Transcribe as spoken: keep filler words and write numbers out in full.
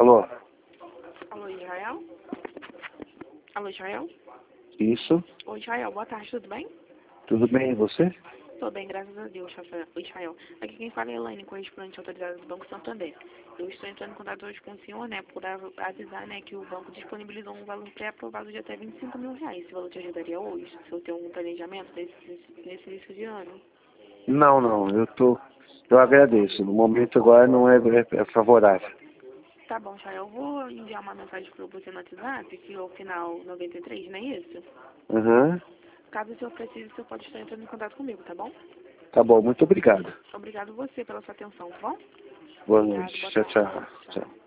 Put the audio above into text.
Alô? Alô, Israel? Alô, Israel? Isso? Oi, Israel, boa tarde, tudo bem? Tudo bem, e você? Tô bem, graças a Deus, Rafael. Oi, Israel. Aqui quem fala é Elaine, correspondente autorizada do Banco Santander. Eu estou entrando em contato hoje com o senhor, né, por av- avisar, né, que o banco disponibilizou um valor pré-aprovado de até vinte e cinco mil reais. Esse valor te ajudaria hoje, se eu tenho um planejamento desse, nesse, nesse início de ano? Não, não, eu tô... Eu agradeço. No momento agora não é, é, é favorável. Tá bom, Israel, eu vou enviar uma mensagem para você no WhatsApp, que é o final noventa e três, não é isso? Uhum. Caso o senhor precise, o senhor pode estar entrando em contato comigo, tá bom? Tá bom, muito obrigado. Obrigado você pela sua atenção, tá bom? Boa Obrigado, noite. boa Tchau, tarde. tchau. Tchau. Tchau.